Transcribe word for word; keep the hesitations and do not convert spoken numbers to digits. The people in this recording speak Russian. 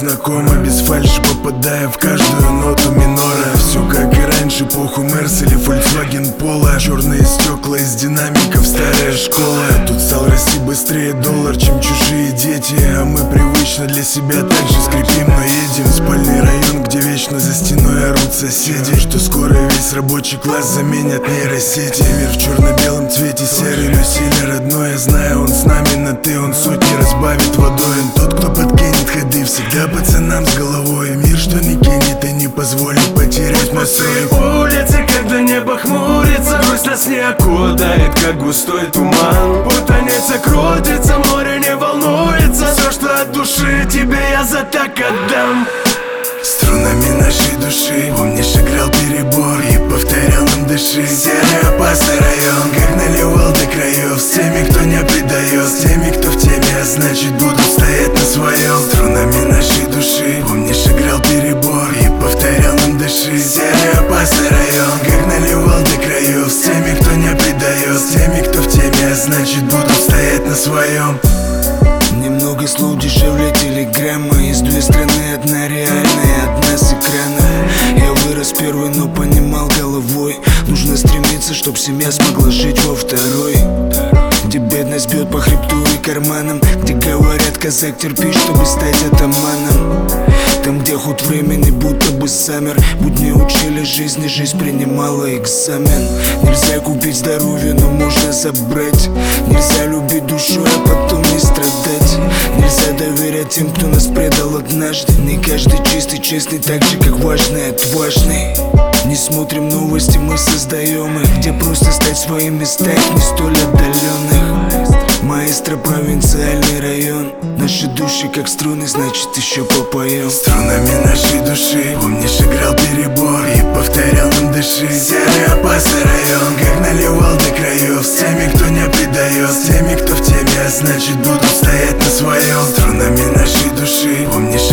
знакомо, без фальши попадая в каждую ноту минора. Все как и раньше, похуй Мерс или Volkswagen Polo. Черные стекла из динамиков, старая школа. Тут стал расти быстрее доллар, чем чужие дети. А мы привычно для себя также скрипим, но едем. Спальный район, где вечно за стеной орут соседи, что скоро весь рабочий класс заменят нейросети. Мир в черно-белом цвете, серый Люсиль родной. Я знаю, он с нами на ты, он сотни разбавит водой. Он тот, кто подкинет ходы всегда пацанам с головой. Мир, что не кинет и не позволит потерять настрой. Улицы, когда небо хмурится, грусть нас не окутает, как густой туман. Путаница крутится, море не волнуется. Все, что от души, тебе я за так отдам. Струнами нашей души, помнишь, играл перебор и повторял нам дыши. Серый опасный район, как наливал до краев. С теми, кто не предает, с теми, кто в теме, а значит будут стоять на своем. Струнами нашей души, помнишь, играл перебор и повторял нам дыши. Серый опасный район, как наливал до краев. С теми, кто не предает, с теми, кто в теме, а значит будут стоять на своем. Немного слов дешевле телеграмма. Из две страны, одна реальная, одна с экрана. Я вырос первый, но понимал головой, нужно стремиться, чтоб семья смогла жить во второй. Где бедность бьет по хребту и карманам, где говорят, казак, терпи, чтобы стать атаманом. Там, где ход времени будто бы замер, будни учили жизни, жизнь принимала экзамен. Нельзя купить здоровье, но можно забрать. Нельзя любить душой, а потом не страдать. Нельзя доверять тем, кто нас предал однажды. Не каждый чистый, честный, так же, как важный, отважный. Не смотрим новости, мы создаем их, где просто стать своим местах не столь отдаленных. Маэстро, провинциальный район. Наши души как струны, значит еще попоем. Струнами нашей души, помнишь, играл перебор и повторял нам дыши. Серый опасный район, как наливал до краев. С теми, кто не предает, с теми, кто в теме, а значит будут стоять на своем. Струнами нашей души, помнишь,